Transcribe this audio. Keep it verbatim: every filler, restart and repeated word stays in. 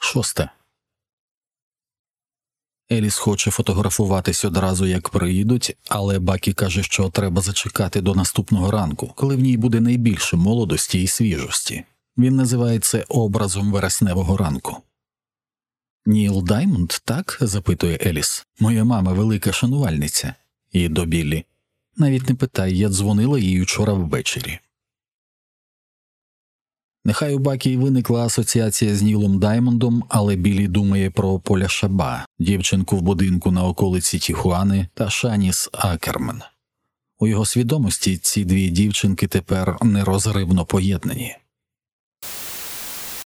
Шосте. Еліс хоче фотографуватись одразу, як приїдуть, але Бакі каже, що треба зачекати до наступного ранку, коли в ній буде найбільше молодості і свіжості. Він називає це образом вересневого ранку. «Ніл Даймонд, так?» – запитує Еліс. «Моя мама велика шанувальниця». І до Біллі. «Навіть не питай, я дзвонила їй учора ввечері». Нехай у Бакі й виникла асоціація з Нілом Даймондом, але Біллі думає про Поля Шаба, дівчинку в будинку на околиці Тіхуани, та Шаніс Акерман. У його свідомості ці дві дівчинки тепер нерозривно поєднані.